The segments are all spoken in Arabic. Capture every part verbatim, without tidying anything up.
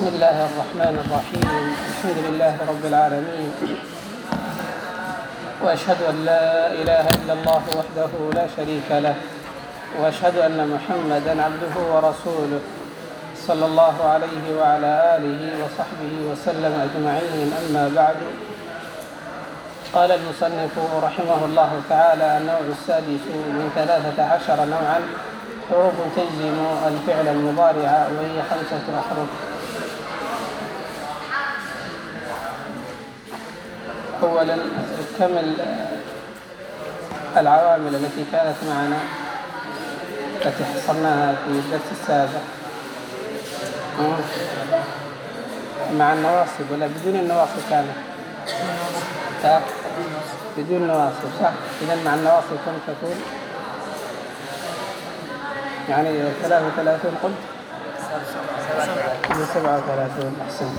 الله الرحمن الرحيم. الحمد لله رب العالمين، وأشهد أن لا إله إلا الله وحده لا شريك له، وأشهد أن محمدًا عبده ورسوله صلى الله عليه وعلى آله وصحبه وسلم أجمعين. أما بعد، قال المصنف رحمه الله تعالى: النوع السادس من ثلاثة عشر نوعًا حروف تجزم الفعل المضارع، وهي خمسة أحرف. أولاً، كم العوامل التي كانت معنا التي حصلناها في الدرس السابق مع النواصب ولا بدون النواصب؟ كانت صح؟ بدون نواصب، صح؟ إذن مع النواصب كم تكون؟ يعني ثلاثة وثلاثون قلت؟ سبعة وثلاثون. أحسن.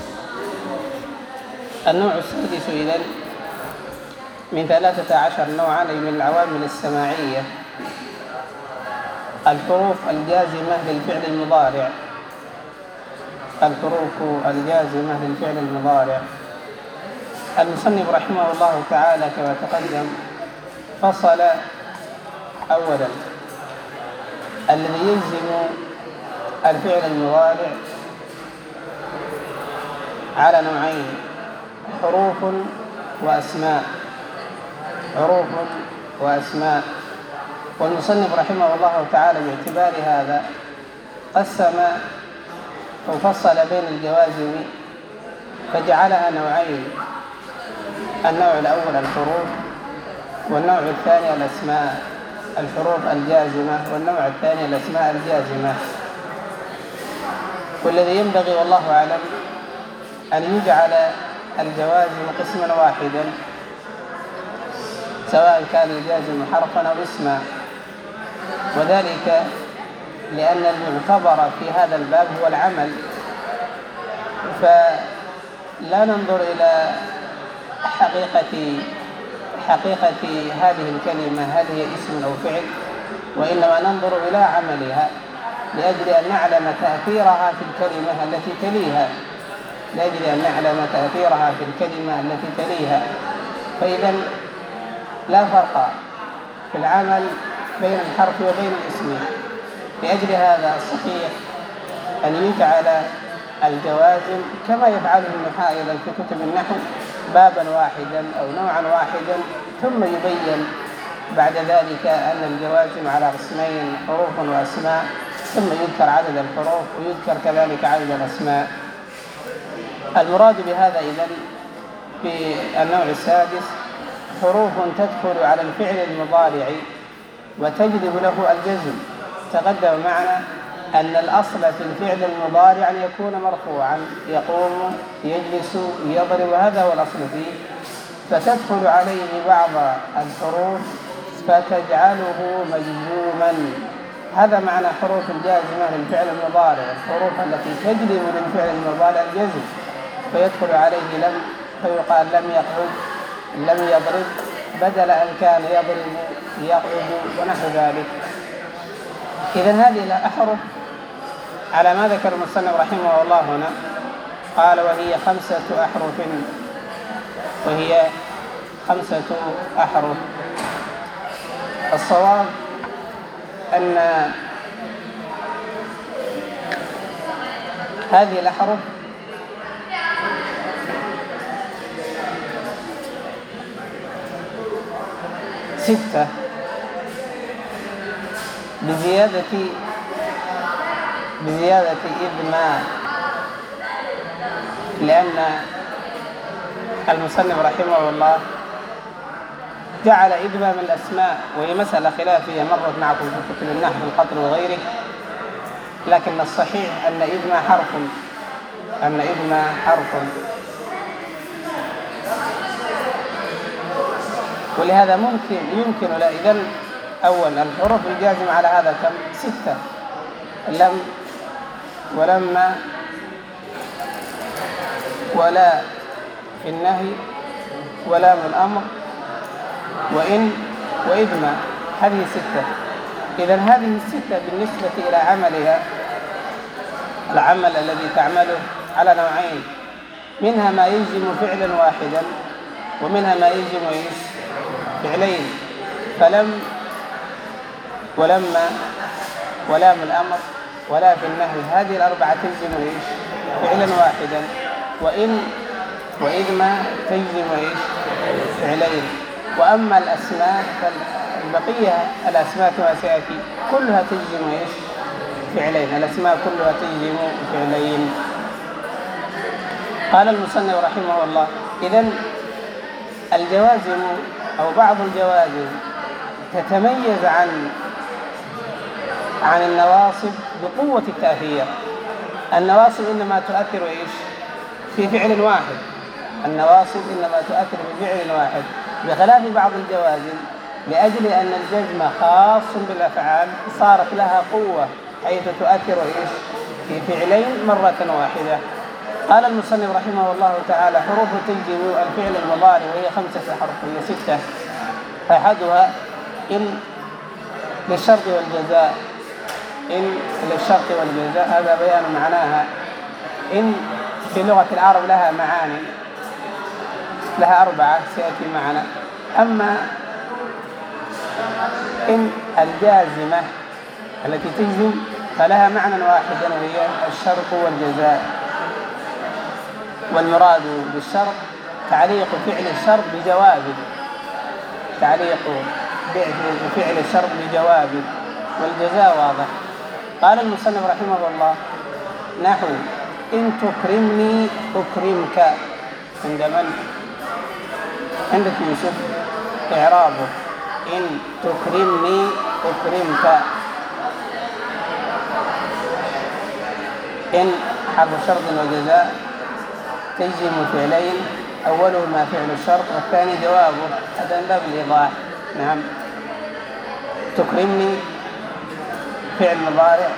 النوع السادس إذن من ثلاثة عشر نوعا من العوامل السماعية الحروف الجازمة للفعل المضارع. الحروف الجازمة للفعل المضارع. المصنف رحمه الله تعالى كما تقدم فصل أولا الذي يجزم الفعل المضارع على نوعين: حروف وأسماء. حروف وأسماء. والمصنف رحمه الله تعالى باعتبار هذا قسم وفصل بين الجوازم فجعلها نوعين: النوع الأول الحروف، والنوع الثاني الأسماء. الحروف الجازمة والنوع الثاني الأسماء الجازمة. والذي ينبغي والله أعلم أن يجعل الجوازم قسما واحدا، سواء كان الجازم حرفا أو اسما، وذلك لأن المعتبر في هذا الباب هو العمل، فلا ننظر إلى حقيقة حقيقة هذه الكلمة هل هي اسم أو فعل، وإنما ننظر إلى عملها لأجل أن نعلم تأثيرها في الكلمة التي تليها لأجل أن نعلم تأثيرها في الكلمة التي تليها. فإذا لا فرق في العمل بين الحرف وبين الاسم. لأجل هذا الصحيح أن يجعل الجوازم كما يفعله النحاة أيضا في كتب النحو بابا واحدا أو نوعا واحدا، ثم يبين بعد ذلك أن الجوازم على قسمين: حروف وأسماء، ثم يذكر عدد الحروف ويذكر كذلك عدد الأسماء. المراد بهذا إذن في النوع السادس حروف تدخل على الفعل المضارع وتجلب له الجزم. تقدم معنا أن الأصل في الفعل المضارع أن يكون مرفوعا: يقوم، يجلس، يضرب، هذا هو الأصل فيه. فتدخل عليه بعض الحروف فتجعله مجزوما. هذا معنى حروف الجازمة للفعل المضارع، الحروف التي تجلب للفعل المضارع الجزم، فيدخل عليه لم، فيقال لم يقعد، لم يضرب، بدل أن كان يضرب يقعد، ونحو ذلك. إذن هذه الأحرف على ما ذكر المصنف رحمه الله هنا، قال: وهي خمسة أحرف. وهي خمسة أحرف. الصواب أن هذه الأحرف ستة بزيادة بزيادة إدماء، لأن المصنف رحمه الله جعل إدماء من الأسماء، وهي مسألة خلافية مرت معكم في كتب النحو القطر وغيره، لكن الصحيح أن إدماء حرف أن إدماء حرف ولهذا ممكن يمكن لا. إذن أول الحروف الجازمة على هذا كم؟ ستة: لم، ولما، ولا في النهي، ولام الأمر، وإن، وإذما. هذه ستة. إذن هذه الستة بالنسبة إلى عملها العمل الذي تعمله على نوعين، منها ما يجزم فعلا واحدا ومنها ما يجزم ايش فعلين. فلم ولما ولام الأمر ولا في النهي، هذه الأربعة تجزم ايش فعلا واحدا، وإن وإذ ما تجزم ايش فعلين. وأما الأسماء فالبقية الأسماء كما سيأتي كلها تجزم ايش فعلين، الأسماء كلها تجزم فعلين. قال المصنف رحمه الله: إذن الجوازم أو بعض الجوازم تتميز عن عن النواصب بقوة التأثير. النواصب إنما تؤثر إيش في فعل واحد، النواصب إنما تؤثر في فعل واحد، بخلاف بعض الجوازم لأجل أن الجزم خاص بالأفعال صارت لها قوة حيث تؤثر إيش في فعلين مرة واحدة. قال المصنف رحمه الله تعالى: حروف تجزم الفعل المضارع وهي خمسة أحرف، هي ستة. أحدها إن للشرط والجزاء، إن للشرط والجزاء، هذا بيان معناها. إن في لغة العرب لها معاني، لها أربعة سيأتي معنا. أما إن الجازمة التي تجزم فلها معنى واحدا وهي الشرط والجزاء، والمراد بالشرط تعليق فعل الشرط بجواب، تعليق فعل الشرط بجواب، والجزاء واضح. قال المصنف رحمه الله: نحو إن تكرمني أكرمك. عند من؟ عندك يوسف. إعرابه: إن تكرمني أكرمك. إن حرف شرط وجزاء تجزم فعلين، أولهما فعل الشرط والثاني جوابه، هذا من باب الإيضاح. نعم. تكرمني فعل مضارع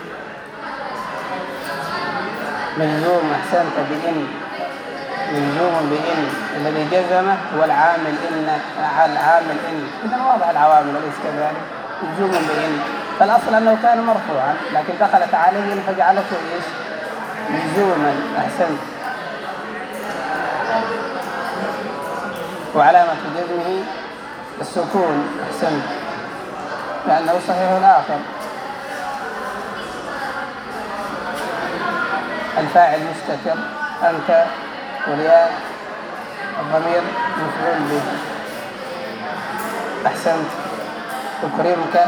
مجزوم، أحسنت، بإن، مجزوم بإن، الذي جزمه هو العامل إن، العامل إن، إذا واضح العوامل أليس كذلك؟ مجزوم بإن، فالأصل أنه كان مرفوعا لكن دخلت عليه فجعلته إيش مجزوما. أحسنت. وعلامة جزمه السكون. أحسنت، لأنه صحيح الآخر. الفاعل مستتر أنت، والياء الضمير مفعول به. أحسنت. أكرمك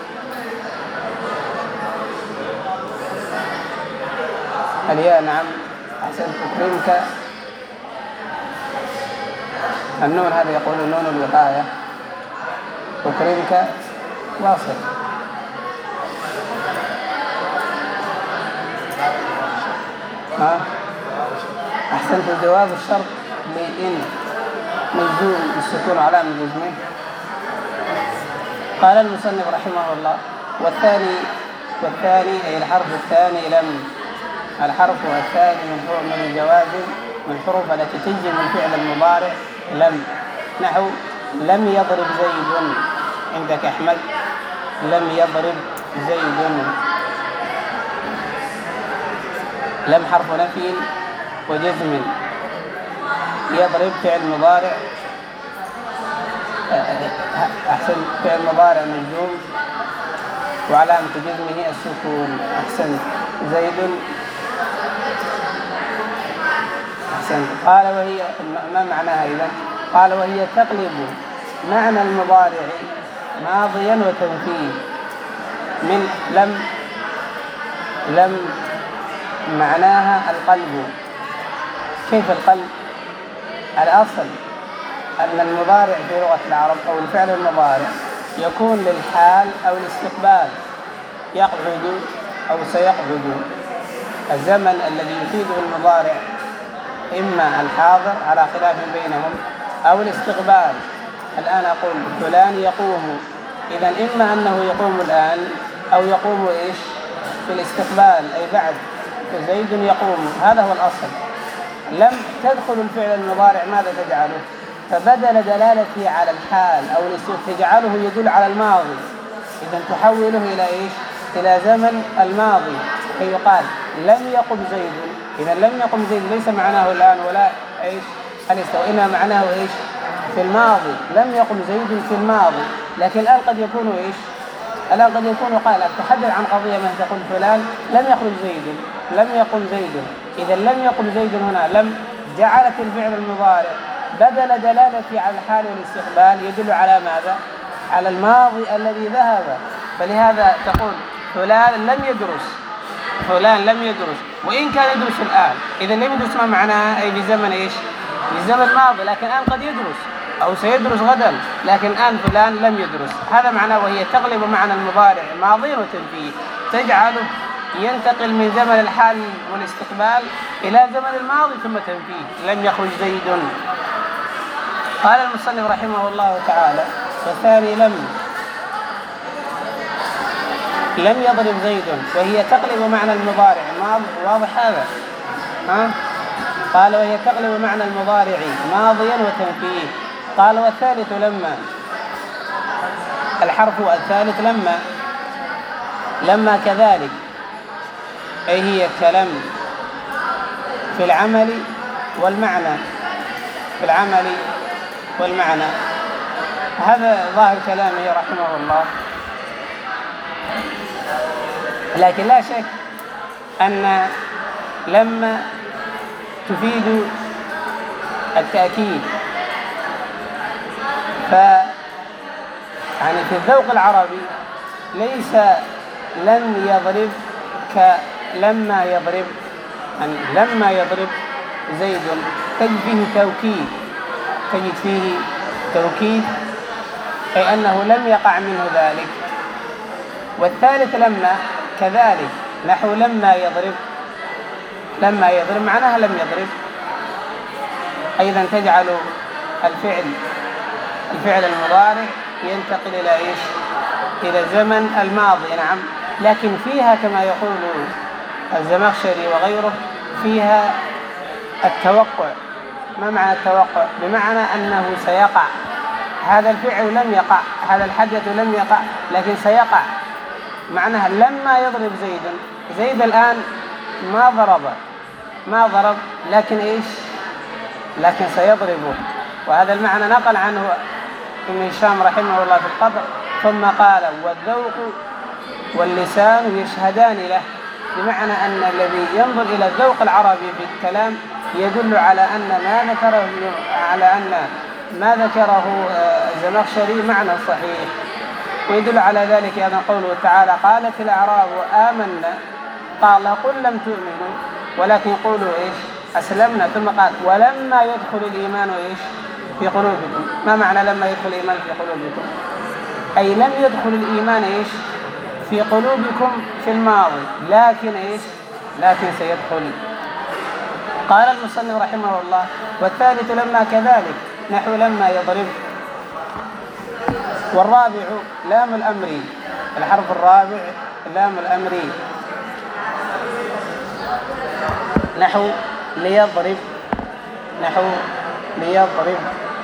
الياء، نعم، أحسنت. أكرمك النون، هذا يقول النون الوقاية. أكرمك واصل. ها؟ أحسنت. جواب الشرط لإن مجزوم بالسكون علامة جزمه. قال المصنف رحمه الله: والثاني والثاني أي الحرف الثاني لم، الحرف الثاني من من الجوازم من الحروف التي تجزم الفعل المضارع لم. نحو لم يضرب زيد. عندك أحمد لم يضرب زيد. لم حرف نفي وجزم. يضرب فعل مضارع، أحسن، فعل مضارع مجزوم وعلامة جزمه السكون. أحسن. زيد. أحسن. قال وهي، ما معناها إذا؟ قال وهي تقلب معنى المضارع ماضيا وتنفيه من لم. لم معناها القلب. كيف القلب؟ الأصل أن المضارع في لغة العرب أو الفعل المضارع يكون للحال أو الاستقبال، يقعد أو سيقعد. الزمن الذي يفيده المضارع إما الحاضر على خلاف بينهم أو الاستقبال. الآن أقول فلان يقوم، إذن إما أنه يقوم الآن أو يقوم إيش في الاستقبال أي بعد. زيد يقوم، هذا هو الأصل. لم تدخل الفعل المضارع ماذا تجعله؟ فبدل دلالته على الحال أو تجعله يدل على الماضي، إذن تحوله إلى إيش؟ إلى زمن الماضي. كي يقال لم يقم زيد إذا لم يقم زيد ليس معناه الآن ولا إيش هل استوى، إنما معناه إيش في الماضي. لم يقم زيد في الماضي، لكن الآن قد يكون إيش الآن قد يكون قال تحدث عن قضية ما تقول فلان لم يخرج زيد، لم يقم زيد. إذا لم يقم زيد هنا لم جعلت الفعل المضارع بدل دلالة على الحال والاستقبال يدل على ماذا؟ على الماضي الذي ذهب. فلهذا تقول فلان لم يدرس، فلان لم يدرس وإن كان يدرس الآن. إذا لم يدرس ما معناه؟ أي بزمن إيش؟ بزمن ماضي، لكن الآن قد يدرس أو سيدرس غدا، لكن الآن فلان لم يدرس. هذا معناه، وهي تغلب معنى المضارع ماضي وتنفيه، تجعله ينتقل من زمن الحال والاستقبال إلى زمن الماضي ثم تنفيه. لم يخرج زيد. قال المصنف رحمه الله تعالى: والثاني لم لم يضرب زيد، وهي تقلب معنى المضارع ماضي. واضح هذا؟ ها؟ قال وهي تقلب معنى المضارع ماضيا وتنفيه. قال والثالث لما، الحرف الثالث لما. لما كذلك، أي هي كلم في العمل والمعنى، في العمل والمعنى. هذا ظاهر كلامه رحمه الله. لكن لا شك أن لما تفيد التأكيد. ف يعني في الذوق العربي ليس لن يضرب كلما يضرب، يعني لما يضرب زيد تجد فيه توكيد، تجد فيه توكيد أي أنه لم يقع منه ذلك. والثالث لما كذلك، نحو لما يضرب، لما يضرب معناها لم يضرب. أيضا تجعل الفعل الفعل المضارع ينتقل إلى إيش؟ إلى زمن الماضي. نعم، لكن فيها كما يقول الزمخشري وغيره فيها التوقع. ما معنى التوقع؟ بمعنى أنه سيقع. هذا الفعل لم يقع، هذا الحدث لم يقع، لكن سيقع. معناها لما يضرب زيد، زيد الآن ما ضرب ما ضرب لكن إيش؟ لكن سيضربه. وهذا المعنى نقل عنه ابن هشام رحمه الله في القدر، ثم قال والذوق واللسان يشهدان له، بمعنى أن الذي ينظر إلى الذوق العربي في الكلام يدل على أن ما ذكره على أن ما ذكره الزمخشري معنى صحيح. ويدل على ذلك أن قوله تعالى: قالت الأعراب آمنا، قال قل لم تؤمنوا ولكن قولوا إيش؟ أسلمنا. ثم قال ولما يدخل الإيمان إيش؟ في قلوبكم. ما معنى لما يدخل الإيمان في قلوبكم؟ أي لم يدخل الإيمان إيش؟ في قلوبكم في الماضي، لكن إيش؟ لكن سيدخل. قال المصنف رحمه الله: والثالث لما كذلك، نحو لما يضرب. والرابع لام الأمر، الحرف الرابع لام الأمر، نحو ليضرب، نحو ليضرب.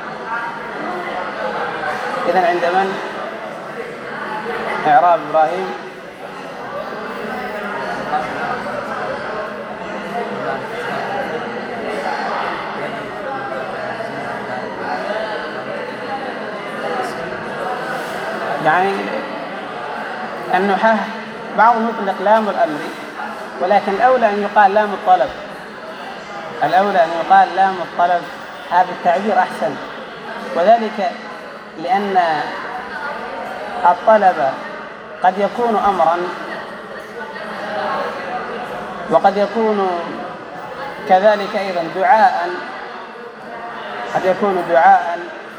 إذن عند من؟ إعراب إبراهيم. يعني النحاة بعضهم يطلق لام الأمر، ولكن الأولى أن يقال لام الطلب، الأولى أن يقال لام الطلب. هذا التعبير أحسن، وذلك لأن الطلب قد يكون أمرا وقد يكون كذلك أيضا دعاء، قد يكون دعاء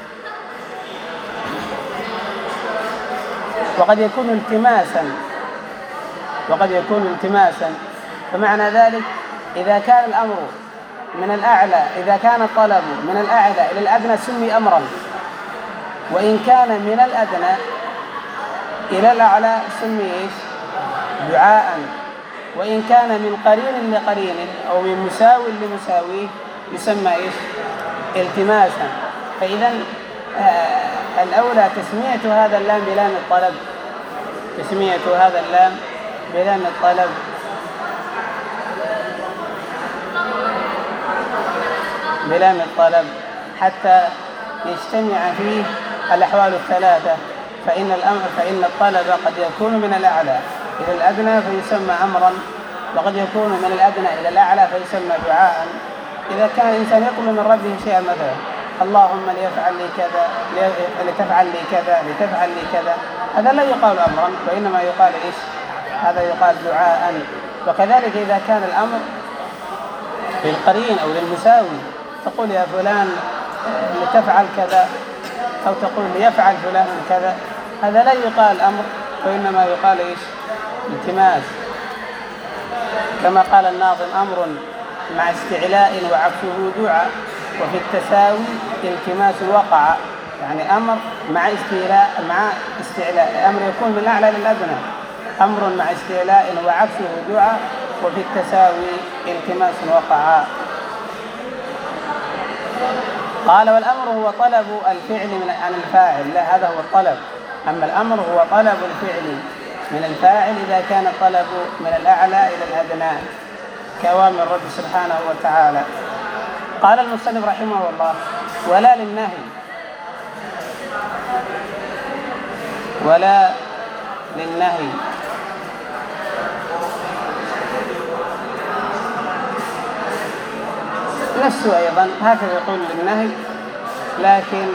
وقد يكون التماسا، وقد يكون التماسا. فمعنى ذلك إذا كان الأمر من الأعلى، إذا كان الطلب من الأعلى إلى الأدنى سمي أمرا، وإن كان من الأدنى إلى الأعلى سمي إيش؟ دعاء. وإن كان من قرين لقرين أو من مساو لمساويه يسمى إيش؟ التماسا. فإذا آه الأولى تسمية هذا اللام بلام الطلب، تسمية هذا اللام بلام الطلب. بلام الطلب حتى يجتمع فيه الأحوال الثلاثة، فإن الأمر فإن الطلب قد يكون من الأعلى إلى الأدنى فيسمى أمرا، وقد يكون من الأدنى إلى الأعلى فيسمى دعاء. إذا كان الإنسان يطلب من ربه شيئا مثلا اللهم ليفعل لي كذا، لتفعل لي كذا، لتفعل لي كذا، هذا لا يقال أمرا وإنما يقال إيش؟ هذا يقال دعاء. وكذلك إذا كان الأمر للقرين أو للمساوي تقول يا فلان لتفعل كذا، أو تقول ليفعل فلان كذا، هذا لا يقال أمر وإنما يقال إيش؟ التماس. كما قال الناظم أمر مع استعلاء وعكسه دعاء، وفي التساوي التماس وقع. يعني أمر مع استعلاء مع استعلاء أمر يكون من الأعلى للأدنى، أمر مع استعلاء وعكسه دعاء، وفي التساوي التماس وقع. قال والأمر هو طلب الفعل من عن الفاعل، لا هذا هو الطلب. أما الأمر هو طلب الفعل من الفاعل إذا كان الطلب من الأعلى إلى الأدنى كأوامر الرب سبحانه وتعالى. قال المصنف رحمه الله ولا للنهي، ولا للنهي نفسه أيضا هكذا يقول للنهي، لكن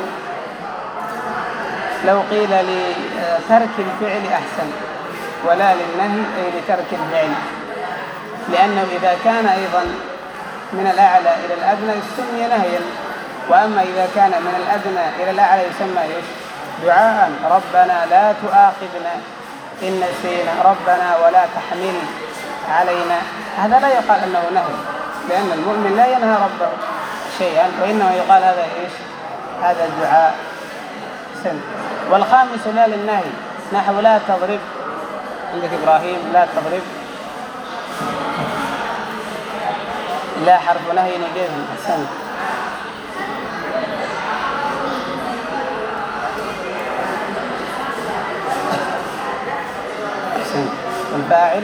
لو قيل لترك الفعل أحسن، ولا للنهي أي لترك الفعل، لأنه إذا كان أيضا من الأعلى إلى الأدنى يسمى نهيا، وأما إذا كان من الأدنى إلى الأعلى يسمى إيش؟ دعاء. ربنا لا تؤاخذنا إن نسينا، ربنا ولا تحمل علينا، هذا لا يقال أنه نهي، لأن المؤمن لا ينهى ربه شيئا، وإنما يقال هذا إيش؟ هذا الدعاء. سن. والخامس لا للنهي نحو لا تضرب، عندك إبراهيم لا تضرب، لا حرف نهي وجزم. أحسنت. أحسنت. والفاعل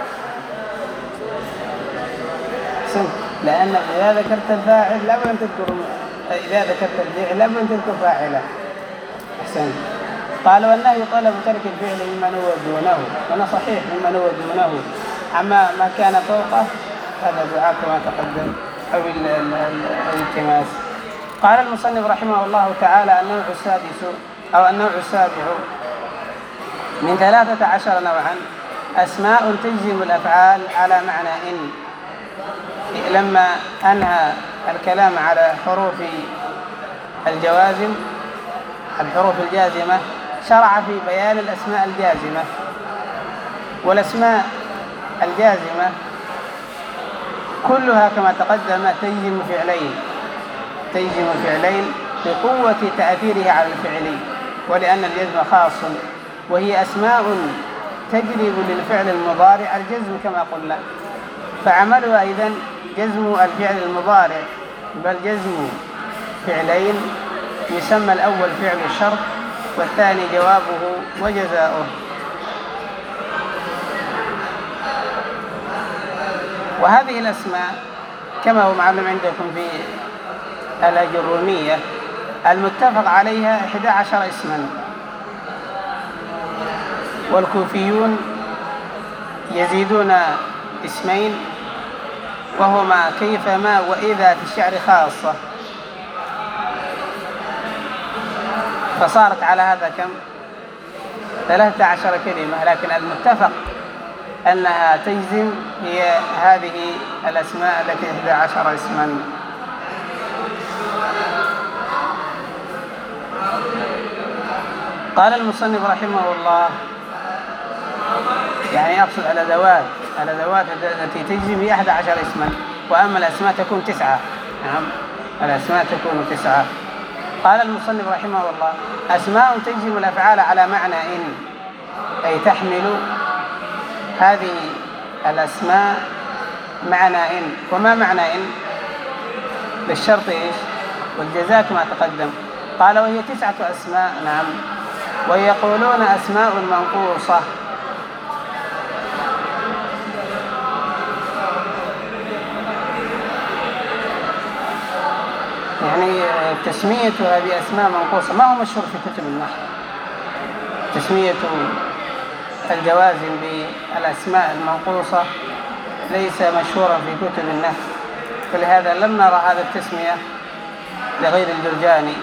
أحسنت، لأن إذا ذكرت الفاعل لا بد أن تذكر، إذا ذكرت الفعل لا بد أن تذكر فاعله. أحسنت. قال والنهي طلب ترك الفعل ممن هو دونه، وأنا صحيح ممن هو دونه، أما ما كان فوقه هذا دعاء كما تقدم أو الالتماس. قال المصنف رحمه الله تعالى النوع السادس أو النوع السابع من ثلاثة عشر نوعا أسماء تجزم الأفعال على معنى إن. لما أنهى الكلام على حروف الجوازم الحروف الجازمة شرع في بيان الأسماء الجازمة. والأسماء الجازمة كلها كما تقدم تجزم فعلين تجزم فعلين بقوة تأثيرها على الفعل، ولأن الجزم خاص، وهي أسماء تجلب للفعل المضارع الجزم كما قلنا، فعملها إذن جزم الفعل المضارع، بل جزم فعلين يسمى الأول فعل الشرط والثاني جوابه وجزاؤه. وهذه الأسماء كما هو معلوم عندكم في الأجرومية المتفق عليها إحدى عشر اسما، والكوفيون يزيدون اسمين وهما كيفما وإذا في الشعر خاصة، فصارت على هذا كم؟ ثلاثة عشر كلمة، لكن المتفق أنها تجزم هي هذه الأسماء التي إحدى عشر اسما. قال المصنف رحمه الله يعني أقصد الأدوات الأدوات التي تجزم هي إحدى عشر اسما، وأما الأسماء تكون تسعة. نعم الأسماء تكون تسعة. قال المصنف رحمه الله أسماء تجزم الأفعال على معنى إن، أي تحمل هذه الأسماء معنى إن. وما معنى إن؟ للشرط إيش؟ والجزاء كما تقدم. قال وهي تسعة أسماء. نعم. ويقولون أسماء منقوصة، يعني تسميتها بأسماء منقوصة ما هو مشهور في كتب النحو، تسمية الجوازم بالأسماء المنقوصة ليس مشهورا في كتب النحو، فلهذا لم نرى هذا التسمية لغير الجرجاني.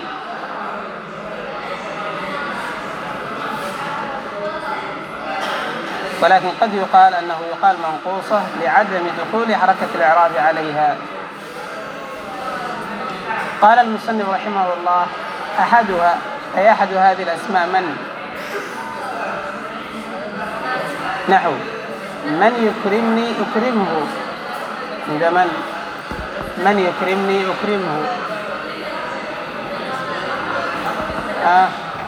ولكن قد يقال أنه يقال منقوصة لعدم دخول حركة الإعراب عليها. قال المصنف رحمه الله: أحدها أي أحد هذه الأسماء من؟ نحو من يكرمني أكرمه، عند من من يكرمني أكرمه. آه.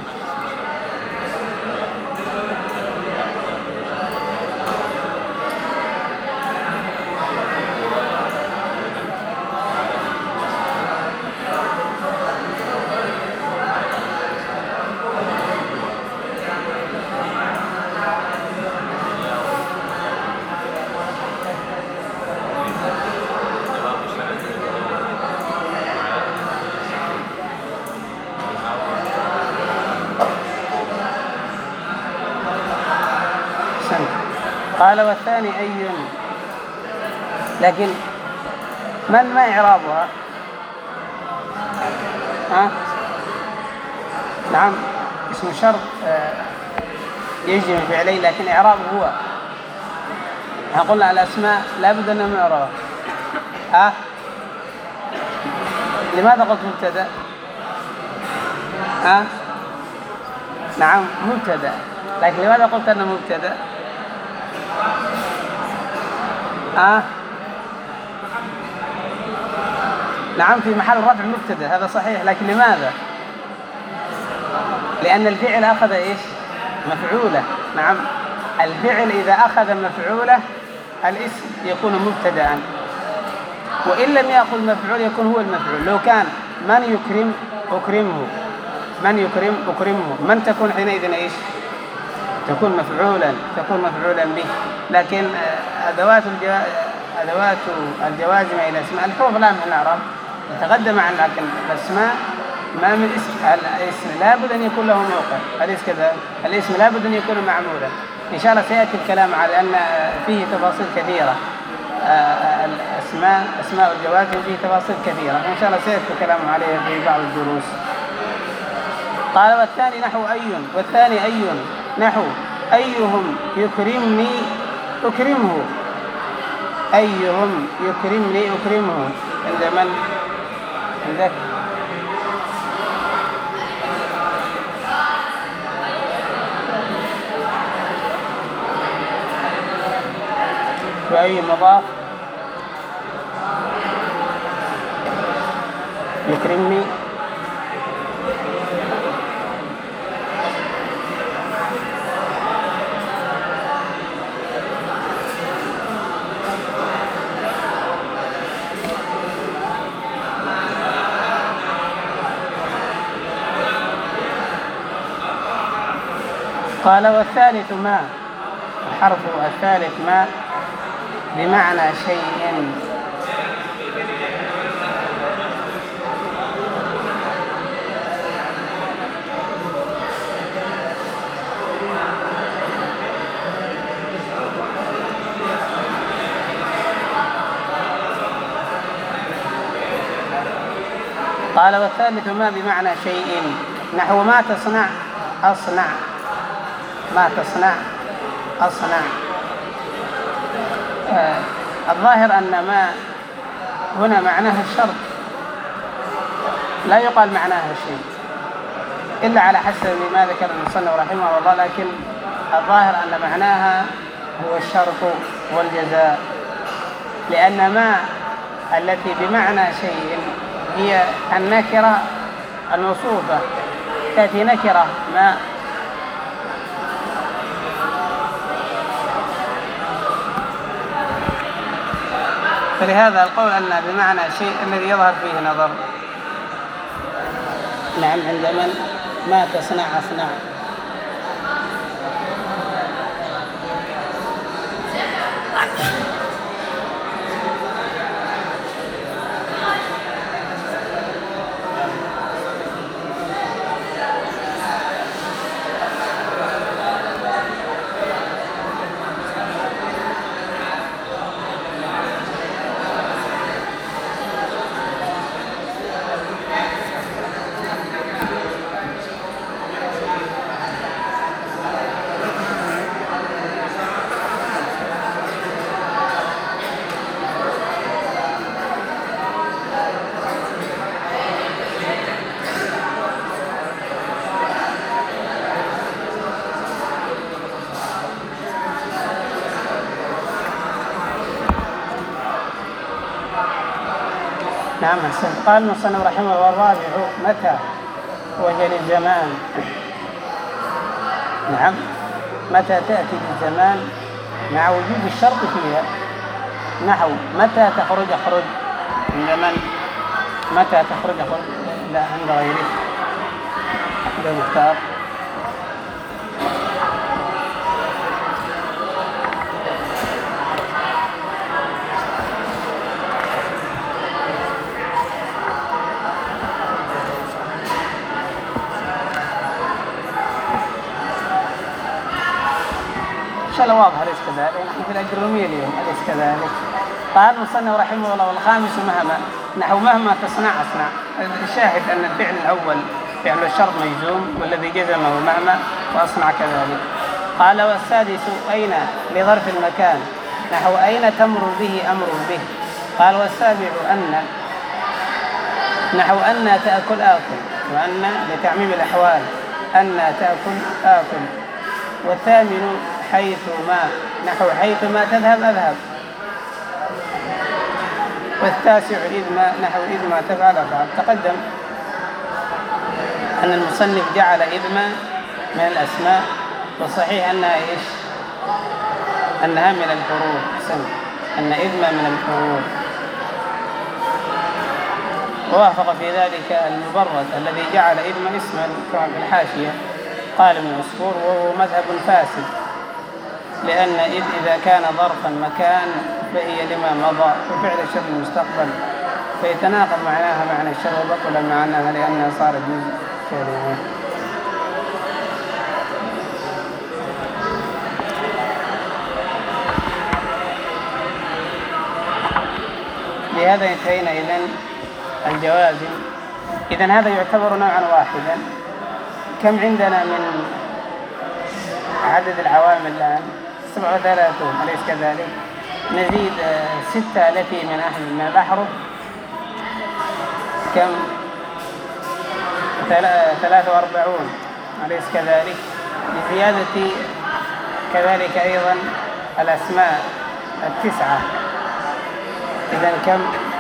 قال: والثاني أي، لكن من ما إعرابها؟ ها؟ نعم، اسم شرط يجزم فعليه، لكن إعرابه هو. قلنا الأسماء لا بد أن نعرفها. ها؟ لماذا قلت مبتدأ؟ ها؟ نعم مبتدأ، لكن لماذا قلت أنه مبتدأ؟ آه. نعم في محل رفع مبتدأ، هذا صحيح، لكن لماذا؟ لأن الفعل أخذ إيش؟ مفعولة. نعم، الفعل إذا أخذ مفعولة الاسم يكون مبتدأ، وإن لم يأخذ مفعول يكون هو المفعول. لو كان من يكرم أكرمه، من يكرم أكرمه، من تكون حينئذ إيش؟ تكون مفعولا، تكون مفعولا به. لكن أدوات الجو... أدوات الجوازم إلى الأسماء الحروف لا من الإعراب يتقدم عن، لكن الأسماء ما من اسم، الاسم لا بد أن يكون له موقع، أليس كذا؟ الاسم لا بد أن يكون معمولا. إن شاء الله سيأتي الكلام على أن فيه تفاصيل كثيرة، الأسماء أسماء الجوازم فيه تفاصيل كثيرة، إن شاء الله سيأتي الكلام عليها في بعض الدروس. قال: والثاني نحو أي، والثاني أي نحو أيهم يكرمني أكرمه، أيهم يكرمني أكرمه. عند من؟ عندك؟ وأي مضاف يكرمني قال: والثالث ما، الحرف الثالث ما بمعنى شيء. قال: والثالث ما بمعنى شيء، نحو ما تصنع أصنع، ما تصنع أصنع. آه الظاهر أن ما هنا معناها الشرط، لا يقال معناها شيء إلا على حسب ما ذكر المصنف رحمه الله، لكن الظاهر أن معناها هو الشرط والجزاء، لأن ما التي بمعنى شيء هي النكرة الموصوفة، تأتي نكرة ما، فلهذا القول أن بمعنى شيء الذي يظهر فيه نظر. نعم، عند من ما تصنع أصنع. نعم أحسنت. قال المصنف رحمه الله والرابع متى وهي للزمان. نعم متى تأتي للزمان مع وجود الشرط فيها، نحو متى تخرج أخرج عند من، متى تخرج أخرج لا عند غيره عند مختار. إن شاء الله واضح أليس كذلك؟ نحن في الأجرومية اليوم أليس كذلك؟ قال المصنف رحمه الله والخامس مهما، نحو مهما تصنع أصنع. الشاهد أن الفعل الأول فعل الشرط مجزوم والذي جزمه مهما وأصنع كذلك. قال والسادس أين لظرف المكان، نحو أين تمر به أمر به. قال والسابع أن، نحو أن تأكل آكل، وأن لتعميم الأحوال، أن تأكل آكل. والثامن حيث ما، نحو حيث ما تذهب أذهب. والتاسع إذ ما، نحو إذ ما تفعل أفعل. تقدم أن المصنف جعل إذ ما من الأسماء، والصحيح أنها إيش؟ أنها من الحروف. سن أن إذ ما من الحروف. ووافق في ذلك المبرد الذي جعل إذ ما اسما كما في الحاشية قال ابن عصفور، وهو مذهب فاسد، لأن إذ إذا كان ظرفا مكان فهي لما مضى وفعل الشر المستقبل، فيتناقض معناها معنى الشر وبطل معناها لأنها صارت جزء كلمة. لهذا انتهينا إذن الجوازم. إذن هذا يعتبر نوعا واحدا. كم عندنا من عدد العوامل الآن؟ سبعة وثلاثون أليس كذلك؟ نزيد ستة التي من أحد من الأحرف كم؟ ثلاثة وأربعون أليس كذلك؟ لزيادة كذلك أيضا الأسماء التسعة. إذن كم؟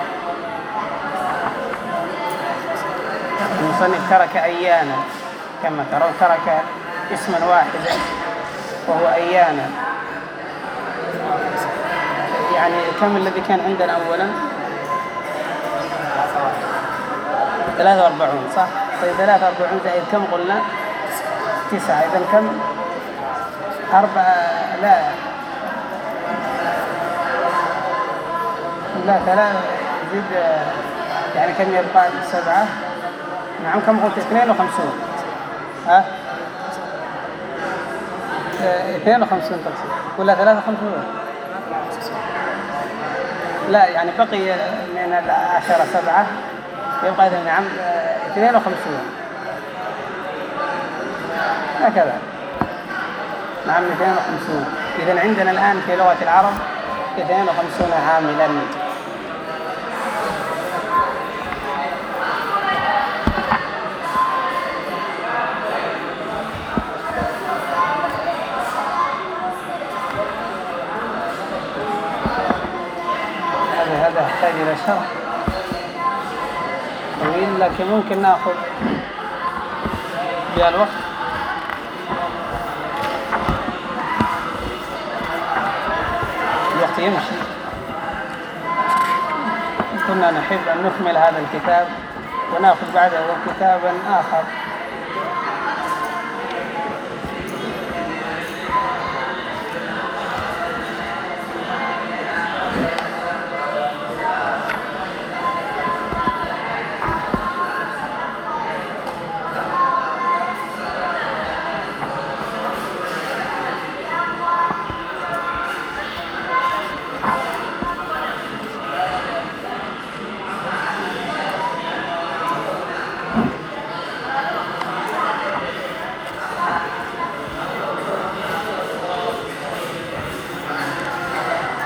المصنف ترك أيانا كما ترون، ترك اسما واحدا وهو أيانا. يعني كم الذي كان عندنا أولا؟ ثلاثة وأربعون صح؟ طيب ثلاثة وأربعون زائد كم قلنا؟ تسعة. إذن كم؟ أربعة لا لا ثلاثة زيد، يعني كم يبقى؟ سبعة. نعم كم قلت؟ اثنين وخمسون. ها؟ اثنين وخمسون تقصد ولا ثلاثة وخمسون؟ لا يعني بقي من العشرة سبعة يبقى إذن نعم اثنين وخمسون هكذا. نعم اثنين وخمسون. إذن عندنا الآن في لغة العرب اثنين وخمسون عاملا. هذا يحتاج إلى شرح طويل، لكن ممكن نأخذ بالوقت. الوقت يمشي. كنا نحب أن نكمل هذا الكتاب ونأخذ بعده كتابا آخر.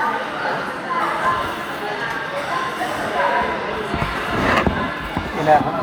إلى